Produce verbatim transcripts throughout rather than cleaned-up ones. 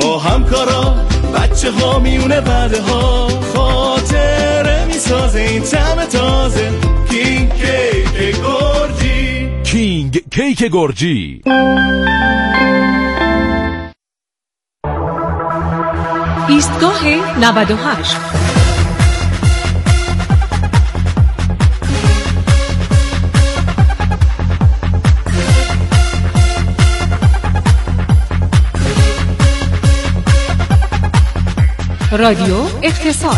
با همکارا بچه ها میونه وعده ها خاطره میسازه این طعم تازه. کینگ کیک گرجی، کینگ کیک گرجی. ایستگاه نود و هشت. رادیو اقتصاد.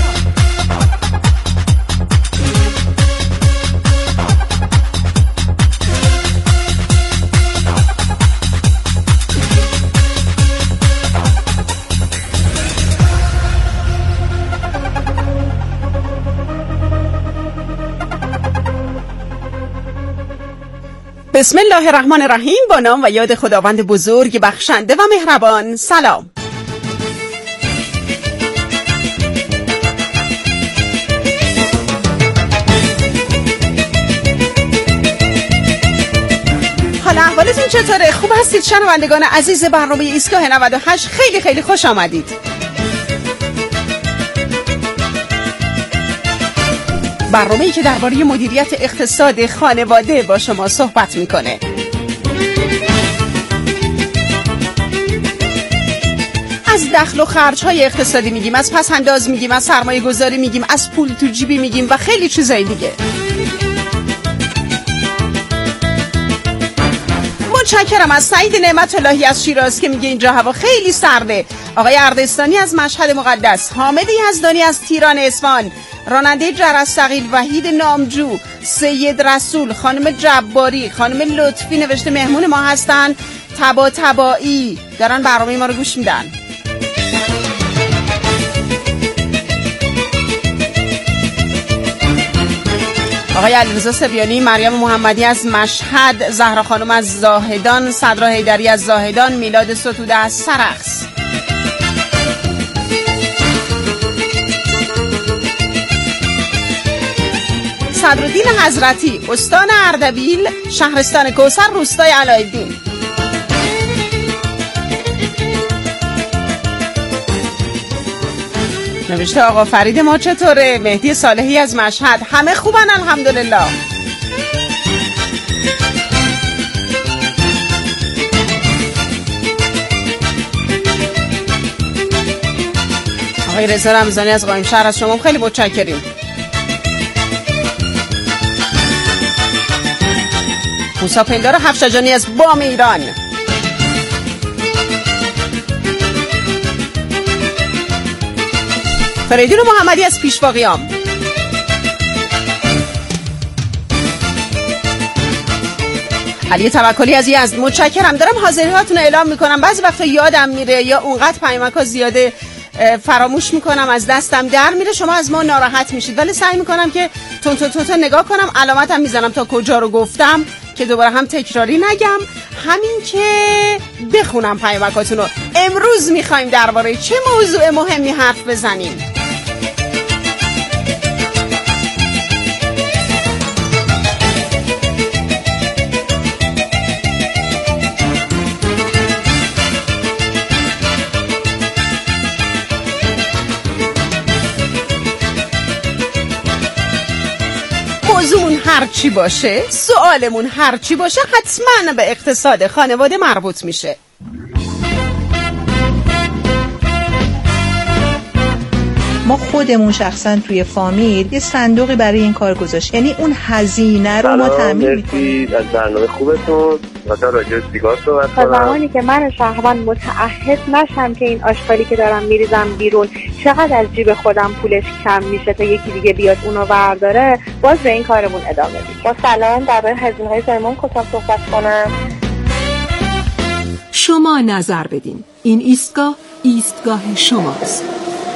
بسم الله الرحمن الرحیم. با نام و یاد خداوند بزرگ بخشنده و مهربان. سلام. حالا احوالتون چطوره؟ خوب هستید شنوندگان عزیز برنامه ایستگاه نود و هشت؟ خیلی خیلی خوش آمدید. برنامه‌ای که درباره مدیریت اقتصاد خانواده با شما صحبت میکنه. از دخل و خرج‌های اقتصادی میگیم، از پس‌انداز میگیم، از سرمایه گذاری میگیم، از پول تو جیبی میگیم و خیلی چیزای دیگه. متشکرم از سعید نعمت اللهی از شیراز که میگه اینجا هوا خیلی سرده. آقای اردستانی از مشهد مقدس، حامد یزدانی از تیران اصفهان، راننده جرس ثقیل، وحید نامجو، سید رسول، خانم جباری، خانم لطفی نوشته مهمون ما هستن، تبا تبایی دارن برنامه ما رو گوش میدن. آقای علیرضا سبیانی، مریم محمدی از مشهد، زهرا خانم از زاهدان، صدرا حیدری از زاهدان، میلاد ستوده از سرخس. صدرالدین حضرتی، استان اردبیل، شهرستان کوثر، روستای علایالدین. نوشته آقا فرید ما چطوره؟ مهدی صالحی از مشهد، همه خوبن الحمدلله. آقای رضا رمضانی از قائم شهر از شما خیلی متشکریم. موسی پندار هفشجانی از بام ایران. فریدون محمدی از پیشواقیام. علی توکلی از یزد، متشکرم. دارم حاضریاتون رو اعلام میکنم، بعضی وقتا یادم میره یا اونقدر پیامک‌ها زیاده فراموش میکنم، از دستم در میره، شما از ما ناراحت میشید، ولی سعی میکنم که تون تون تون نگاه کنم، علامتم میزنم تا کجا رو گفتم که دوباره هم تکراری نگم، همین که بخونم پیامکاتون رو. امروز میخوایم درباره چه موضوع مهمی حرف بزنیم؟ موضوعمون هر چی باشه، سوالمون هر چی باشه، حتما به اقتصاد خانواده مربوط میشه. ما خودمون شخصا توی فامیل یه صندوقی برای این کار گذاشت، یعنی اون هزینه رو ما تامین می‌کنیم. از برنامه خوبتون مثلا راجع به سیگار صحبت کنم. تا زمانی که من شهروند متعهد نشم که این آشغالی که دارم میریزم بیرون چقدر از جیب خودم پولش کم میشه تا یکی دیگه بیاد اونو برداره، باز به این کارمون ادامه میدیم. با سلام، درباره هزینه‌های زایمان کوتاه صحبت کنم. شما نظر بدین. این ایستگاه ایستگاه شماست.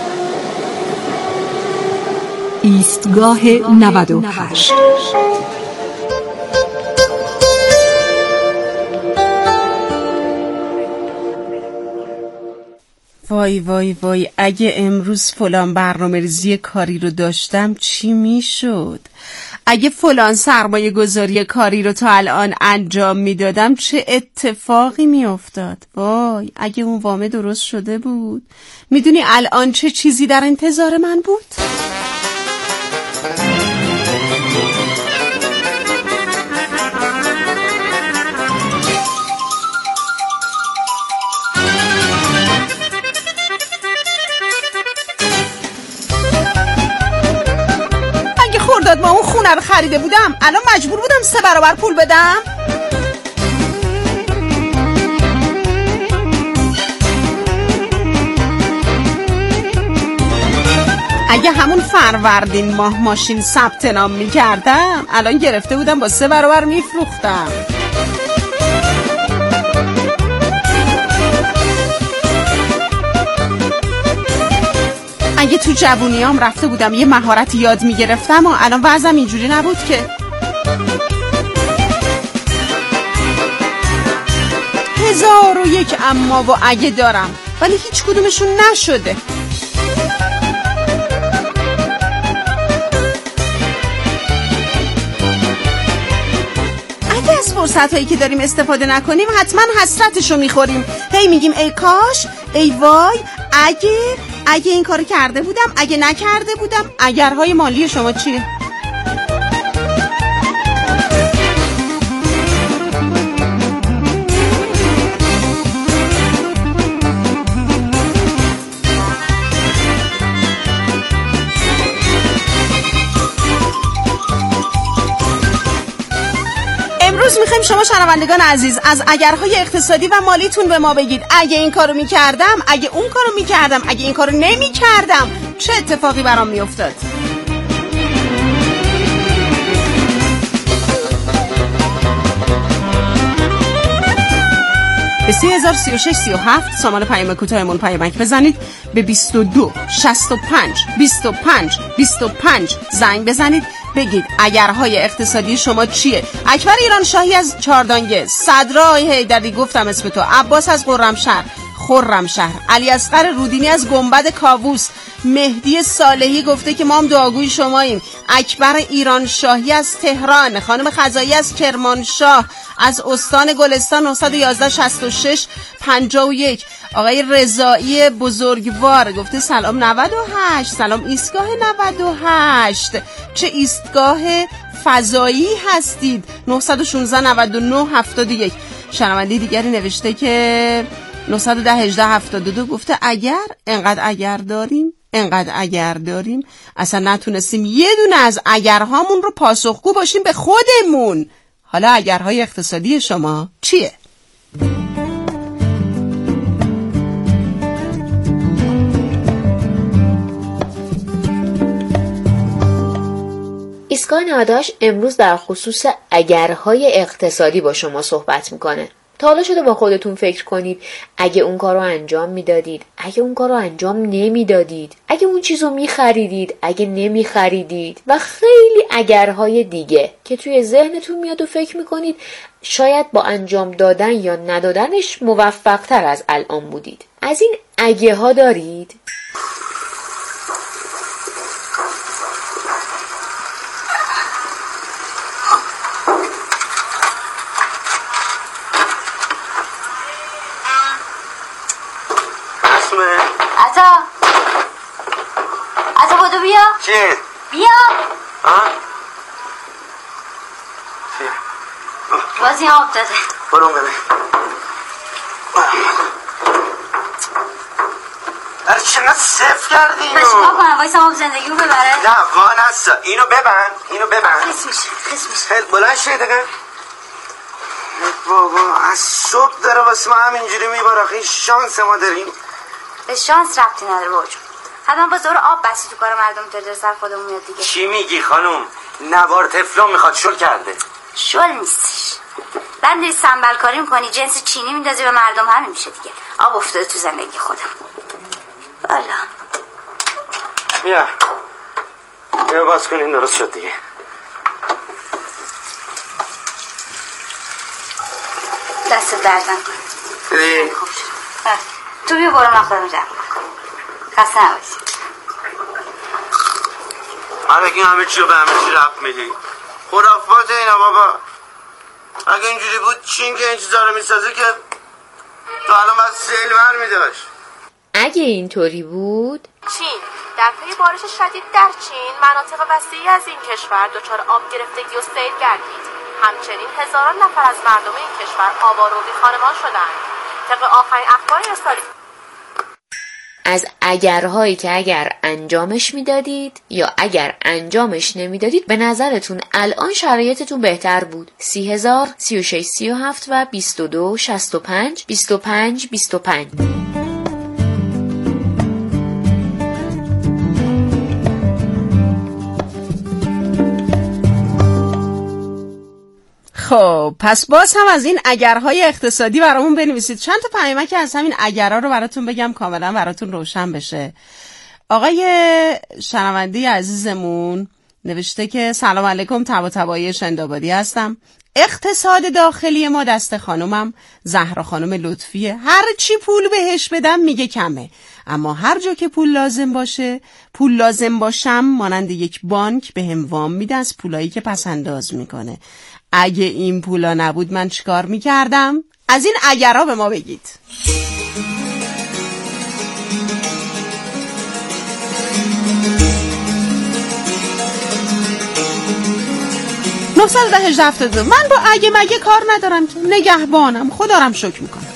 ایستگاه نود و هشت. وای وای وای، اگه امروز فلان برنامه ریزی کاری رو داشتم چی میشد؟ اگه فلان سرمایه گذاری کاری رو تا الان انجام میدادم چه اتفاقی میافتاد؟ وای اگه اون وامه درست شده بود، میدونی الان چه چیزی در انتظار من بود؟ خرداد ما اون خونه رو خریده بودم الان مجبور بودم سه برابر پول بدم. اگه همون فروردین ماه ماشین ثبت نام می‌کردم الان گرفته بودم با سه برابر میفروختم. اگه تو جوونیام رفته بودم یه مهارت یاد میگرفتم و الان وضعم اینجوری نبود که. هزار و یک اما و اگه دارم ولی هیچ کدومشون نشده. اگه از فرصت هایی که داریم استفاده نکنیم حتما حسرتشو میخوریم. هی میگیم ای کاش، ای وای، اگه اگه این کارو کرده بودم، اگه نکرده بودم. اگرهای مالی شما چیه؟ امروز میخوایم شما شنوندگان عزیز از اگرهای اقتصادی و مالیتون به ما بگید. اگه این کارو میکردم، اگه اون کارو میکردم، اگه این کارو نمیکردم چه اتفاقی برام میافتاد؟ به سی هزار سی و شش سی و هفت سامان پیام کوتاهمون پیامک بزنید. به بیست و دو شصت و پنج بیست و پنج بیست و پنج زنگ بزنید. بگید اگرهای اقتصادی شما چیه؟ اکبر ایران شاهی از چاردانگه، صدرای حیدری گفتم اسم تو، عباس از خرمشهر خرمشهر، علی اصغر رودینی از گنبد کاووس، مهدی صالحی گفته که ما هم دعاگوی شماییم، اکبر ایران شاهی از تهران، خانم خزایی از کرمانشاه، از استان گلستان نه یک یک شصت و شش پنجاه و یک، آقای رضایی بزرگوار گفته سلام نود و هشت، سلام ایستگاه نود و هشت، چه ایستگاه فضایی هستید؟ نه یک شش نود و نه هفتاد و یک. شنونده دیگری نوشته که نه یک صفر هجده هفتاد و دو گفته اگر انقدر اگر داریم انقدر اگر داریم اصلا نتونستیم یه دونه از اگرهامون رو پاسخگو باشیم به خودمون. حالا اگرهای اقتصادی شما چیه؟ ایستگاه نود و هشت امروز در خصوص اگرهای اقتصادی با شما صحبت میکنه. تا حالا شده با خودتون فکر کنید اگه اون کار رو انجام میدادید، اگه اون کار رو انجام نمیدادید، اگه اون چیز رو میخریدید، اگه نمیخریدید و خیلی اگرهای دیگه که توی ذهنتون میاد و فکر میکنید شاید با انجام دادن یا ندادنش موفق تر از الان بودید. از این اگه ها دارید؟ عطا عطا بودو بیا. چیه؟ بیا. ها؟ چیه؟ بازی آب داده. برون ببین. در چقدر صف کردی اینو؟ بشکا کنم وایسا آب زندگی رو ببره. نه وان هستا اینو ببند اینو ببند. خیس میشه خیس میشه. خیلی بلند شه دقیقه. بابا از صبح داره واسه ما همینجوری میباره. خیلی شانس ما داریم. به شانس ربطی نداره باجون. حتما با زور آب بسی تو کار مردم تا سر خودمون میاد دیگه. چی میگی خانم؟ نوار تفلون میخواد شل کرده. شل نیستش. بندی سنبل کاری میکنی جنس چینی میندازی به مردم همین میشه دیگه. آب افتاده تو زندگی خودم. والا بیا بیا باز کنین درست شد دیگه. دست درد نکن. دیدی؟ خوب شد. تو بیا برو مقدارم جمع کن. خسته نباشی. من بگیم همه چی رو به همه چی رفت میدی. خرافات اینا بابا. اگه اینجوری بود چین که این چیزا رو میسازه که تو الان باید سیل بر میداشت. اگه اینطوری بود چین در پی بارش شدید در چین مناطق وسیعی از این کشور دچار آب گرفتگی و سیل گردید. همچنین هزاران نفر از مردم این کشور آواره و بیخانمان شدند. طبق آخرین اخبار ارسالی از اگرهایی که اگر انجامش میدادید یا اگر انجامش نمیدادید به نظرتون الان شرایطتون بهتر بود؟ سی هزار، سی و شش، سی و هفت و بیست و دو، شصت و پنج، بیست و پنج، بیست و پنج. خب پس باز هم از این اگرهای اقتصادی برامون بنویسید. چند تا پیامک از همین اگرها رو براتون بگم کاملا براتون روشن بشه. آقای شنونده عزیزمون نوشته که سلام علیکم، طباطبایی شندآبادی هستم. اقتصاد داخلی ما دست خانومم زهرا خانم لطفیه. هر چی پول بهش بدم میگه کمه، اما هر جا که پول لازم باشه پول لازم باشم مانند یک بانک به هم وام میده از پولایی که پس انداز میکنه. اگه این پولا نبود من چیکار میکردم؟ از این اگرها به ما بگید. نهصد و هجده هفتاد و دو. من با اگه مگه کار ندارم که، نگهبانم، خدا رم شکر میکنم.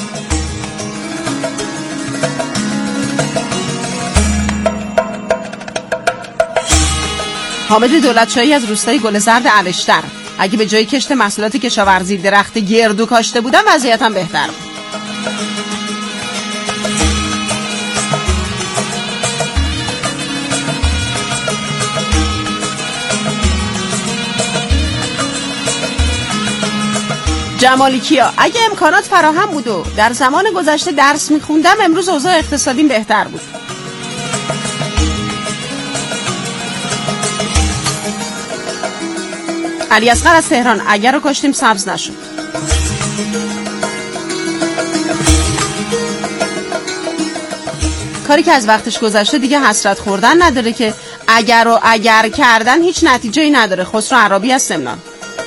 حامد دولتشاهی از روستای گلزرد الشتر: اگه به جای کشت محصولات کشاورزی درخت گردو کاشته بودم وضعیتم بهتر بود. جمالی کیا: اگه امکانات فراهم بود و در زمان گذشته درس میخوندم امروز اوضاع اقتصادیم بهتر بود. علی اصغر از تهران: اگر رو کاشتیم سبز نشد. کاری که از وقتش گذشته دیگه حسرت خوردن نداره که اگر و اگر کردن هیچ نتیجه‌ای نداره. خسرو عرابی از سمنان: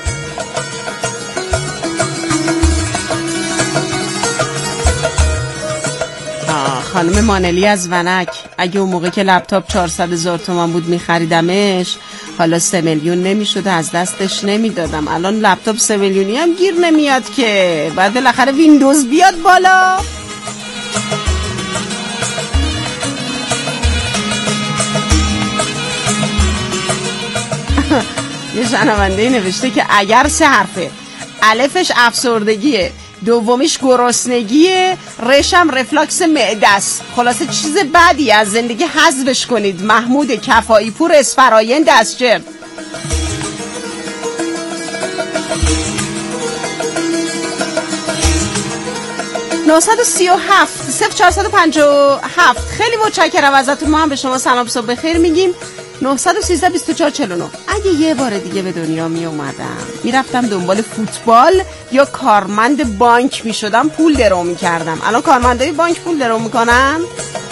خانم مانلی از ونک: اگه اون موقع که لپتاپ چهارصد هزار تومان بود میخریدمش حالا سه میلیون نمیشد، از دستش نمیدادم. الان لپتاپ سه میلیونی هم گیر نمیاد که، بعد بالاخره ویندوز بیاد بالا. یه شنونده نوشته که اگر سه حرفه، الفش افسردگیه، دومیش گرسنگیه، رشم رفلاکس معده است. خلاصه چیز بدی از زندگی حذفش کنید. محمود کفایی پور اسفراین دستجرد: نهصد و سی و هفت صفر چهارصد و پنجاه و هفت. خیلی متشکرم ازتون. ما هم به شما سلام صبح بخیر میگیم. نهصد و سیزده بیست و چهار چهل و نه. اگه یه بار دیگه به دنیا می اومدم میرفتم دنبال فوتبال یا کارمند بانک می شدم پول درو می کردم. الان کارمندای بانک پول درو می کنن؟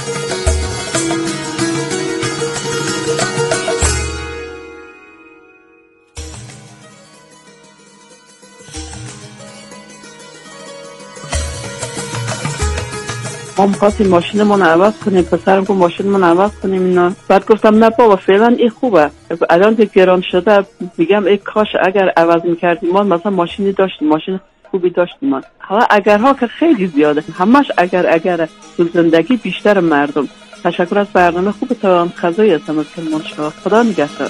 ما می‌خواستیم ماشینمون عوض کنیم، پسرم گفت ماشینمون عوض کنیم اینا. بعد گفتم نه بابا فعلا این خوبه، الان که گران شده میگم ای کاش اگر عوض می‌کردیم ما مثلا ماشینی داشتیم، ماشین خوبی داشتیم ما. حالا اگرها که خیلی زیاده، همش اگر اگر تو زندگی بیشتر مردم. تشکر از برنامه خوبتون. خزایی هستم از کرمانشاه. خدا نگهدار.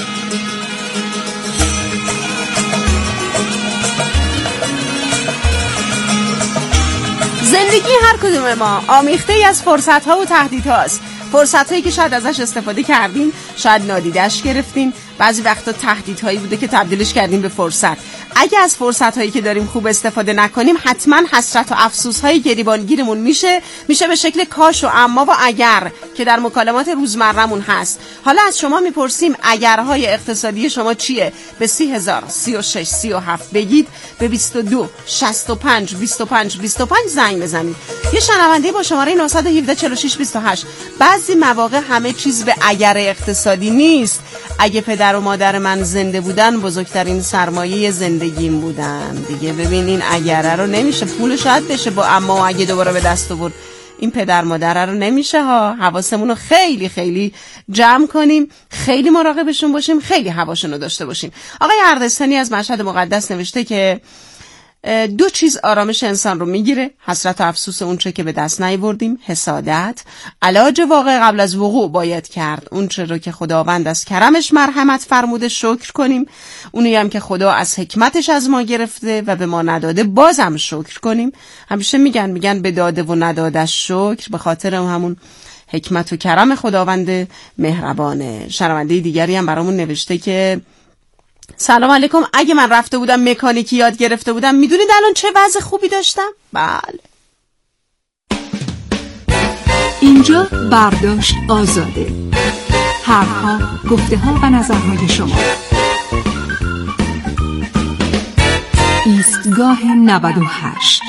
زندگی هر کدوم ما آمیخته ای از فرصت‌ها و تهدیدهاست. فرصت‌هایی که شاید ازش استفاده کردیم، شاید نادیدش گرفتیم. بعضی وقتا تهدیدهایی بوده که تبدیلش کردیم به فرصت. اگه از فرصت هایی که داریم خوب استفاده نکنیم حتما حسرت و افسوس های گریبانگیرمون میشه میشه به شکل کاش و اما و اگر که در مکالمات روزمرمون هست. حالا از شما میپرسیم اگرهای اقتصادی شما چیه؟ به سی هزار سی و شش سی و هفت بگید، به بیست و دو شصت و پنج بیست و پنج بیست و پنج زنگ بزنید. یه شنونده با شماره نه یک هفت چهار شش بیست و هشت. بعضی مواقع همه چیز به اگر اقتصادی نیست. اگه پدر و مادر من زنده بودن بزرگترین سرمایه زندگیم بودن. دیگه ببین این اگره رو نمیشه، پول شاید بشه با اما و اگه دوباره به دست آورد. این پدر مادر رو نمیشه ها. حواسمون رو خیلی خیلی جمع کنیم، خیلی مراقبشون باشیم، خیلی هواشون رو داشته باشیم. آقای اردستانی از مشهد مقدس نوشته که دو چیز آرامش انسان رو میگیره: حسرت و افسوس اون چه که به دست نیاوردیم، حسادت. علاج واقع قبل از وقوع باید کرد اون چه رو که خداوند از کرمش مرحمت فرموده شکر کنیم، اونی هم که خدا از حکمتش از ما گرفته و به ما نداده بازم شکر کنیم. همیشه میگن میگن به داده و ندادش شکر، به خاطر همون حکمت و کرم خداوند مهربانه. شنونده دیگری هم برامون نوشته که سلام علیکم، اگه من رفته بودم مکانیکی یاد گرفته بودم میدونید الان چه وضع خوبی داشتم؟ بله. اینجا برداشت آزاده. حرفها، گفته ها و نظرهای شما. ایستگاه نود و هشت.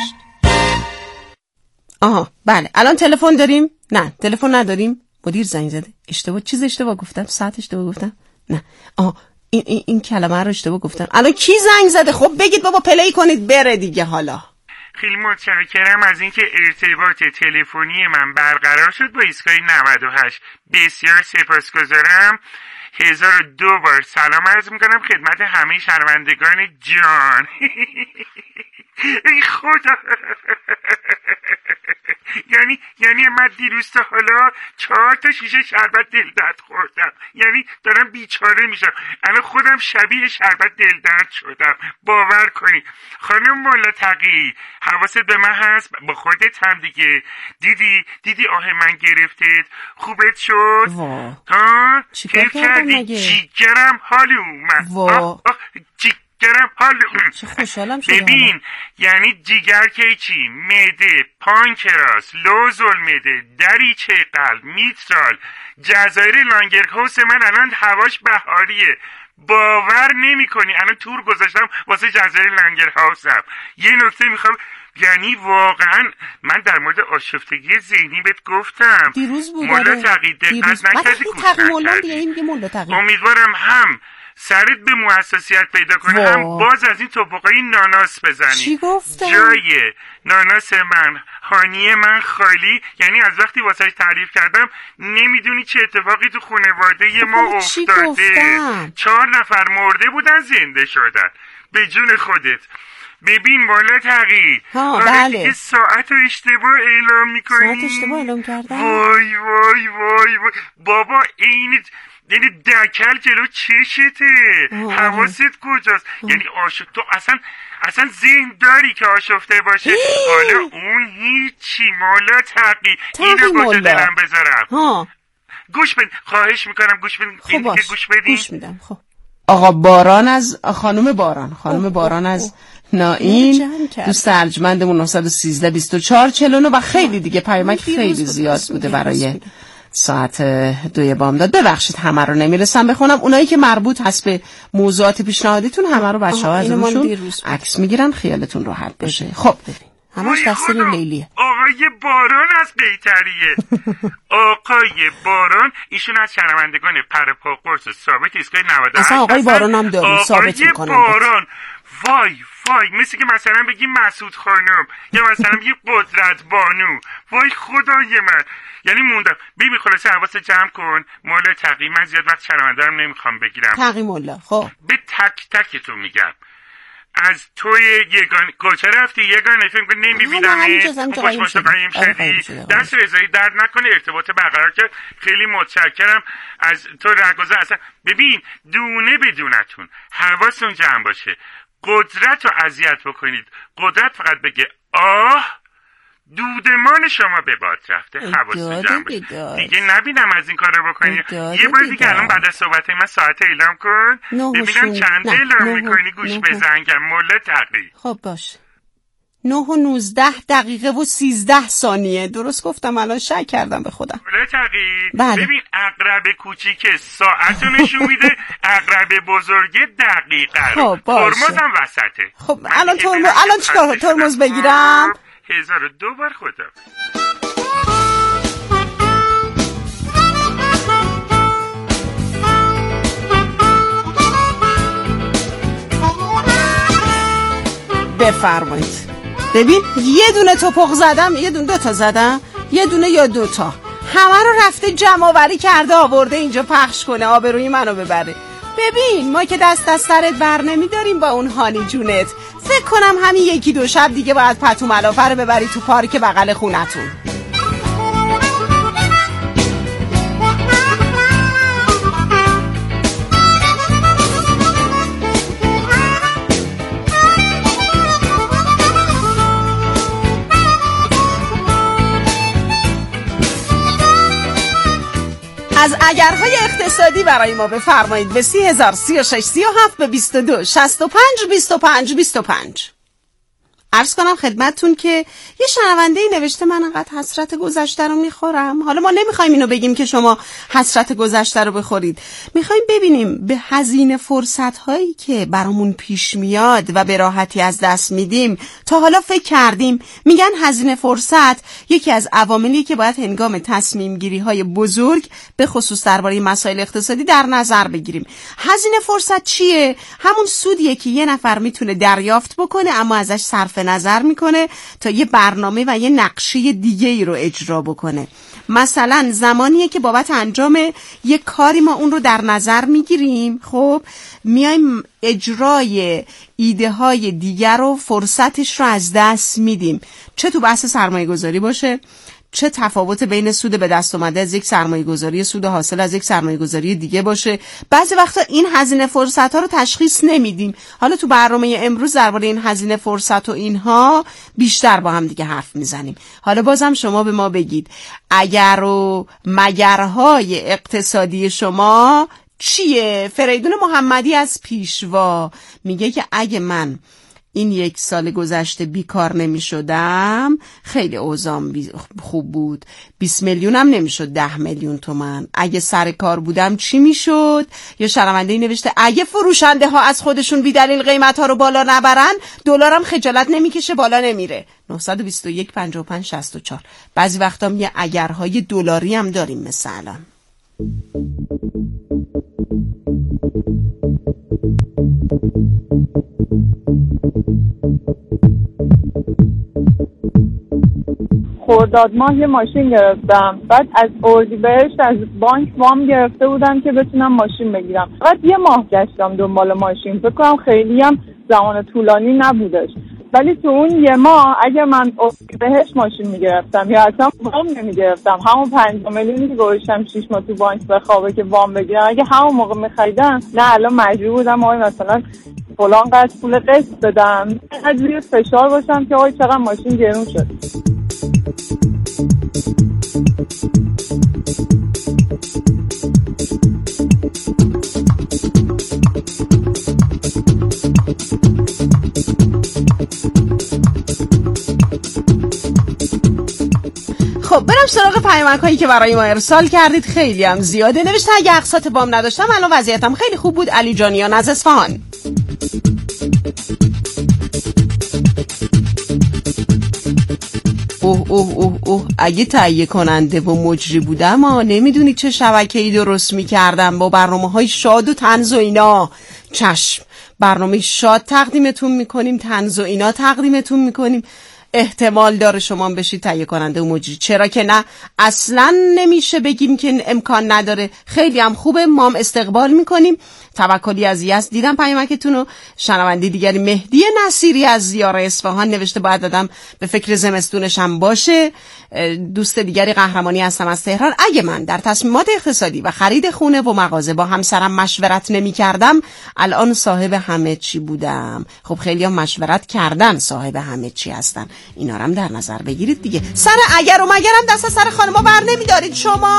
آها بله، الان تلفن داریم؟ نه تلفن نداریم. مدیر زنگ زده. اشتباه چیز اشتباه گفتم، ساعت اشتباه گفتم. نه آها این, این, این کلمه رو اشتباه گفتم. الان کی زنگ زده؟ خب بگید بابا پلی کنید بره دیگه. حالا خیلی متشکرم از اینکه ارتباط تلفنی من برقرار شد با ایستگاه نود و هشت. بسیار سپاسگزارم. هزار و دو بار سلام عرض میکنم خدمت همه شنوندگان جان. ای خدا، یعنی یعنی من دیروز تا حالا چهار تا شیشه شربت دل درد خوردم. یعنی دارم بیچاره میشم. الان خودم شبیه شربت دل درد شدم. باور کنی خانم مولا تقی، حواست به من هست؟ با خودت هم دیگه. دیدی دیدی آه من گرفتت؟ خوبت شد؟ ها کیف کردی؟ جیگرم حالی اومد. آه آه جیگرم حالی چه خوشحالم شده. ببین یعنی جیگر که چی؟ معده، پانکراس، لوزالمعده، دریچه قلب، میترال، جزایر لانگرهاوس من الان هواش بهاریه. باور نمی کنی الان تور گذاشتم واسه جزایر لانگرهاوسم. یه نکته میخوام، یعنی واقعا من در مورد آشفتگی ذهنی بهت گفتم دیروز بود. مولا تقی دقت نکردی، گوش نکردی. امیدوارم هم سرت به موسسیت پیدا کنه وا. هم باز از این توپقای ناناس بزنی. چی گفتم؟ جای ناناس من، هانی من خالی. یعنی از وقتی واسهش تعریف کردم نمیدونی چه اتفاقی تو خانواده ما افتاده. چهار نفر مرده بودن زنده شدن به جون خودت. ببین مولا تقی، بله ساعت رو اشتباه اعلام میکنی. ساعت اشتباه اعلام کردم. وای وای وای وای بابا، این یعنی دکل جلو چشته. حواست کجاست؟ یعنی آشفت تو اصلا اصلا ذهن داری که آشفته باشه؟ حالا اون هیچی مولا تقی. اینو باشه دلم بذارم. ها. گوش بد، خواهش میکنم گوش بدین. خب باش. گوش بدین. گوش میدم. خب آقا باران از خانم باران خانم باران از نائین، دوست ارجمندمون نه یک سه بیست و چهار چهل و نه و خیلی دیگه پیامک خیلی زیاد بوده برای ساعت دوی بامداد. ببخشید همه رو نمیرسم بخونم. اونایی که مربوط هست به موضوعات پیشنهادیتون همه رو بچه‌ها از روشون عکس میگیرن، خیالتون راحت باشه. خب ببین همش تقصیر لیلیه. آقای باران از قیطریه. آقای باران ایشون از شنوندگان پرپا قرص ثابت ایستگاه نود و هشت. اصلا آقای باران هم داریم ثابت میکنم. آقای باران وای وای، مثل که مثلا بگی مسعود خانم یا مثلا بگی قدرت بانو. وای خدای من، یعنی موندم. بیبی خلاصه حواست جمع کن مولا تقی. من زیاد وقت شنونده‌ام نمیخوام بگیرم. تقی مولا خب به تک تک تو میگم. از توی یگان کجا رفتی؟ یگانه فکر کنم نمیبینم. خوش باشه قایم شدی. دست رضایی درد نکنه، ارتباط برقرار کرد. خیلی متشکرم از تو رگوزه. اصلا ببین دونه بدونتون حواستون جمع باشه. قدرت رو اذیت بکنید. قدرت فقط بگه آه دودمان شما به باد رفته. حواستون جمع باشه دیگه نبینم از این کارو بکنی. یه بار دیگه الان بعد از صحبت من ساعت اعلام کن ببینم چند اعلام میکنی. گوش بزنگم مولا تقی. خب باش. نه و نوزده دقیقه و سیزده ثانیه. درست گفتم؟ الان شک کردم به خودم. مولا تقی بله. ببین عقرب کوچیک ساعتو نشون میده، عقرب بزرگ دقیقه رو. خب باشه. ترمزم وسطه. خب الان ترمز الان چیکار ترمز بگیرم؟ هزار و دو بار خدا. بفرمایید. ببین یه دونه توپق زدم، یه دونه دوتا زدم، یه دونه یا دوتا، همه رو رفته جمع آوری کرده آورده اینجا پخش کنه آبروی منو ببره. ببین ما که دست از سرت بر نمیداریم با اون هانی جونت. فکر کنم همین یکی دو شب دیگه باید پتو ملافه رو ببری تو پارک بغل خونتون. از اگرهای اقتصادی برای ما بفرمایید به سی هزار سی و شش سی و هفت به بیست و دو شصت و پنج بیست و پنج بیست و پنج. عرض کنم خدمتتون که یه شنونده‌ای نوشته من انقدر حسرت گذشته رو میخورم. حالا ما نمیخوایم اینو بگیم که شما حسرت گذشته رو بخورید، میخوایم ببینیم به هزینه فرصت‌هایی که برامون پیش میاد و به راحتی از دست میدیم تا حالا فکر کردیم. میگن هزینه فرصت یکی از عواملی که باید هنگام تصمیم گیری های بزرگ به خصوص درباره مسائل اقتصادی در نظر بگیریم. هزینه فرصت چیه؟ همون سودیه که یه نفر میتونه دریافت بکنه اما ازش صرف نظر میکنه تا یه برنامه و یه نقشه دیگه ای رو اجرا بکنه. مثلا زمانیه که بابت انجام یه کاری ما اون رو در نظر میگیریم، خب میایم اجرای ایده های دیگر رو فرصتش رو از دست میدیم، چه تو بحث سرمایه گذاری باشه، چه تفاوت بین سود به دست اومده از یک سرمایه گذاری سود حاصل از یک سرمایه گذاری دیگه باشه. بعضی وقتا این هزینه فرصت ها رو تشخیص نمیدیم. حالا تو برنامه امروز درباره این هزینه فرصت و اینها بیشتر با هم دیگه حرف میزنیم. حالا بازم شما به ما بگید اگر و مگرهای اقتصادی شما چیه؟ فریدون محمدی از پیشوا میگه که اگه من این یک سال گذشته بیکار نمی شدم خیلی اوضاعم خوب بود، بیست میلیونم نمی شد ده میلیون تومن. اگه سر کار بودم چی می شد؟ یا شنونده ای نوشته اگه فروشنده ها از خودشون بی دلیل قیمت ها رو بالا نبرن دلارم خجالت نمی کشه بالا نمیره. نه دو یک پنج پنج شصت و چهار. بعضی وقتا یه اگرهای دلاری هم داریم مثل الان. خرداد ماه یه ماشین گرفتم، بعد از اردیبهشت از بانک وام گرفته بودم که بتونم ماشین بگیرم. بعد یه ماه گشتم دنبال ماشین، فکر کنم خیلی هم زمان طولانی نبودش، ولی تو اون یه ماه اگه من اردیبهشت ماشین میگرفتم یا اصلا وام نمیگرفتم، همون پنج میلیونی که گذاشتم شش ماه تو بانک بخوابه که وام بگیرم، اگه همون موقع میخریدم نه الان مجبور بودم آقای مثلا فلان قسط پول قسط بدم، از زیر فشار باشم که آقای چقدر ماشین گرون شد. خب برم سراغ پیامک هایی که برای ما ارسال کردید. خیلی هم زیاده. نوشته اگه اقساط وام نداشتم الان وضعیتم خیلی خوب بود. علی جانیان از اصفهان. اوه اوه اوه اوه اگه تهیه کننده و مجری بودم ما نمیدونی چه شبکه‌ای درست میکردم با برنامه‌های شاد و طنز و اینا. چشم، برنامه شاد تقدیمتون میکنیم، طنز و اینا تقدیمتون میکنیم. احتمال داره شما بشید تهیه کننده و مجری، چرا که نه؟ اصلا نمیشه بگیم که امکان نداره. خیلی هم خوبه، ما هم استقبال میکنیم. توکلی از یزد دیدم پیامکتون رو. شنونده دیگری مهدی نصیری از زیار اصفهان نوشته باید آدم به فکر زمستونش هم باشه. دوست دیگری قهرمانی هستم از تهران. اگه من در تصمیمات اقتصادی و خرید خونه و مغازه با همسرم مشورت نمی کردم الان صاحب همه چی بودم. خب خیلی هم مشورت کردن صاحب همه چی هستن. اینا رو هم در نظر بگیرید دیگه. سر اگر و مگرم دست سر خانما بر نمیدارید شما.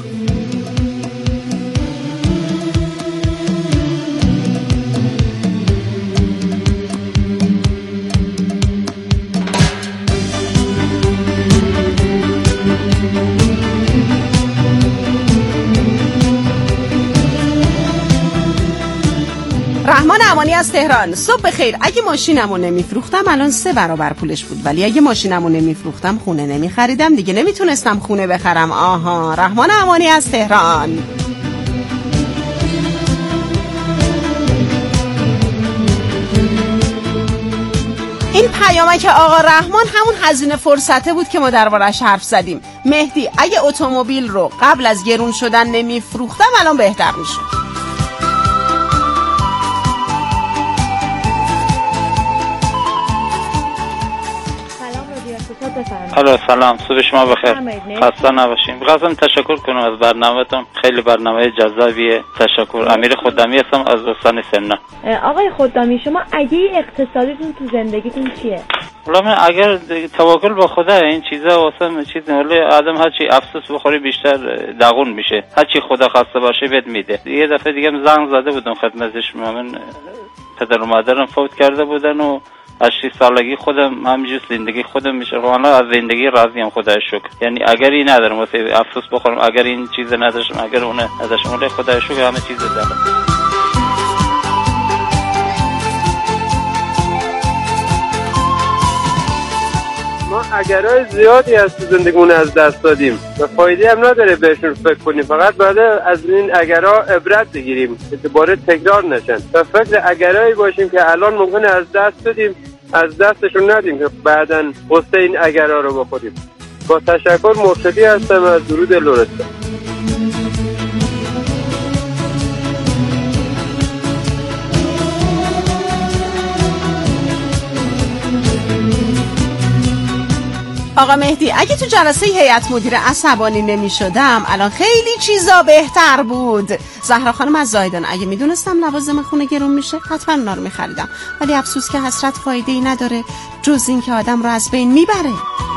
رحمان امانی از تهران. صبح بخیر. اگه ماشینمو نمیفروختم الان سه برابر پولش بود، ولی اگه ماشینمو نمیفروختم خونه نمیخریدم دیگه، نمیتونستم خونه بخرم. آها. رحمان امانی از تهران. این پیامک آقا رحمان همون هزینه فرصته بود که ما دربارش حرف زدیم. مهدی اگه اتومبیل رو قبل از گرون شدن نمیفروختم الان بهتر میشد. الو سلام، صبح شما بخیر، خسته نباشین. بخواستم تشکر کنم از برنامه‌تون، خیلی برنامه جذابیه. تشکر. امیر خدامی هستم از استان سمنان. آقای خدامی شما اگه اقتصادیتون تو زندگیتون چیه؟ والله من اگر توکل به خدا این چیزا واسه چیز ولی آدم هرچی افسوس بخوری بیشتر داغون میشه. هرچی خدا خواسته باشه بهت میده. یه دفعه دیگه زنگ زده بودم خدمتش، من پدر و مادرم فوت کرده بودن و از شش سالگی خودم همینجور زندگی خودم میشه. والا از زندگی راضیم خدای شکر. یعنی اگر این ندارم واسه افسوس بخورم، اگر این چیز نداشتم، اگر اون نداشتم، ولی خدای شکر همه چیز دارم. ما اگرای زیادی از تو زندگیمون از دست دادیم و فایده هم نداره بهشون فکر کنیم، فقط باید از این اگرها عبرت بگیریم که دوباره تکرار نشن و فکر اگرایی باشیم که الان ممکنه از دست بدیم، از دستشون ندیم که بعداً غصه این اگرها رو بخوریم. با تشکر، مرشدی هستم از درود لرستان. آقا مهدی اگه تو جلسه هیئت مدیره عصبانی نمی شدم الان خیلی چیزا بهتر بود. زهرا خانم از زایدان. اگه می دونستم لوازم خونه گرون میشه حتما اونا رو می خریدم، ولی افسوس که حسرت فایده ای نداره جز این که آدم رو از بین میبره.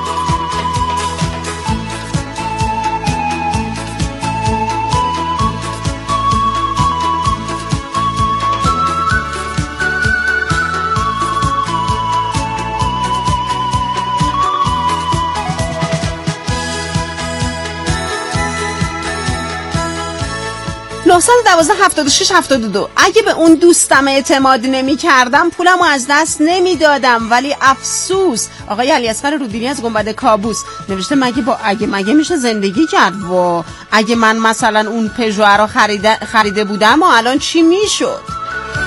نهصد و دوازده هفتاد و شش هفتاد و دو. اگه به اون دوستم اعتماد نمی کردم پولمو از دست نمی دادم، ولی افسوس. آقای علیاصغر رودینی از گنبد کابوس نوشته مگه با اگه مگه میشه زندگی کرد و اگه من مثلا اون پژو رو خریده خریده بودم و الان چی میشد؟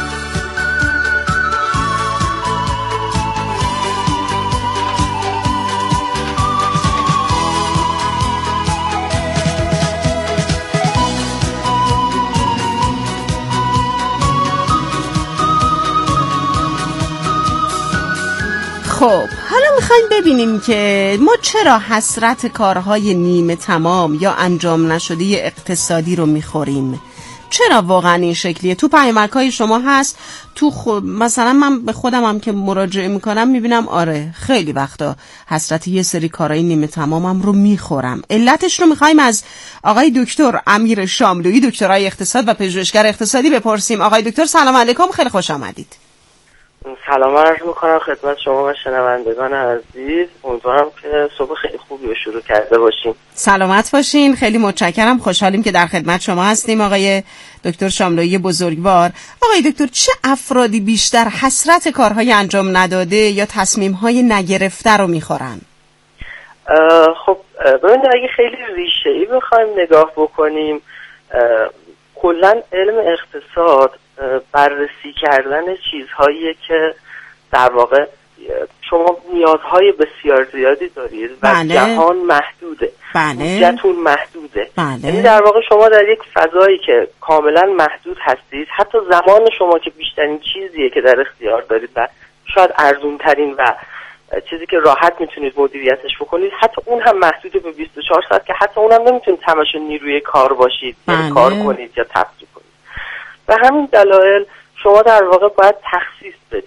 خب حالا میخوایم ببینیم که ما چرا حسرت کارهای نیمه تمام یا انجام نشده اقتصادی رو میخوریم. چرا واقعا این شکلیه؟ تو پیامک‌های شما هست، تو خ... مثلا من به خودم هم که مراجعه میکنم میبینم آره خیلی وقتا حسرت یه سری کارهای نیمه تمامم رو میخورم. علتش رو میخوایم از آقای دکتر امیر شاملویی، دکترای اقتصاد و پژوهشگر اقتصادی بپرسیم. آقای دکتر سلام علیکم، خیلی خوش آمدید. سلام عرض میکنم خدمت شما و شنوندگان عزیز. امیدوارم که صبح خیلی خوبی رو شروع کرده باشیم. سلامت باشین، خیلی متشکرم، خوشحالیم که در خدمت شما هستیم آقای دکتر شاملویی بزرگوار. آقای دکتر چه افرادی بیشتر حسرت کارهای انجام نداده یا تصمیم‌های نگرفته رو میخورن؟ خب ببینید اگه خیلی ریشه‌ای بخوایم نگاه بکنیم، کلاً علم اقتصاد بررسی کردن چیزهایی که در واقع شما نیازهای بسیار زیادی دارید و بله. جهان محدوده، بودجه‌تون محدوده، بله. یعنی در واقع شما در یک فضایی که کاملا محدود هستید، حتی زمان شما که بیشترین چیزیه که در اختیار دارید و شاید ارزون ترین و چیزی که راحت میتونید مدیریتش بکنید، حتی اون هم محدوده به بیست و چهار ساعت که حتی اون هم نمیتونید تماشا نیروی کار باشید، بله. یعنی کار کنید یا تفریح کنید. و همین دلایل شما در واقع باید تخصیص بدید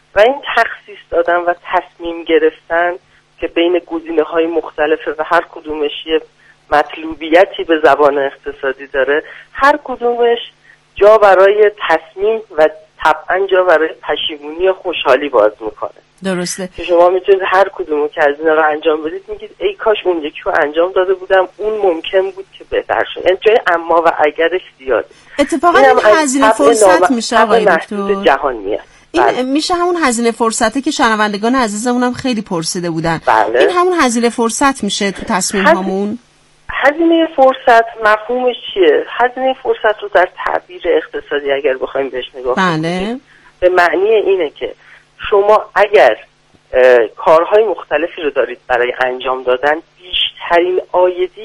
و این تخصیص دادن و تصمیم گرفتن که بین گزینه‌های مختلفه و هر کدومش یه مطلوبیتی به زبان اقتصادی داره، هر کدومش جا برای تصمیم و طبعا جا برای پشیمونی و خوشحالی باز میکنه. درسته که شما میتونید هر کدومو که از اینا رو انجام بدید میگید ای کاش اون یکی رو انجام داده بودم، اون ممکن بود که بهتر شد. یعنی جای اما و اگرش زیاده. اتفاقا این هزینه فرصت میشه آقای دکتر جهان میاد. این بله. میشه همون هزینه فرصته که شنوندگان عزیزمون هم خیلی پرسیده بودن. بله. این همون هزینه فرصت میشه تو تصمیم هز... هامون. هزینه فرصت مفهومش چیه؟ هزینه فرصت رو در تعبیر اقتصادی اگر بخوایم بهش نگاه بله. کنیم به معنی اینه که شما اگر کارهای مختلفی رو دارید برای انجام دادن، بیشترین عایدی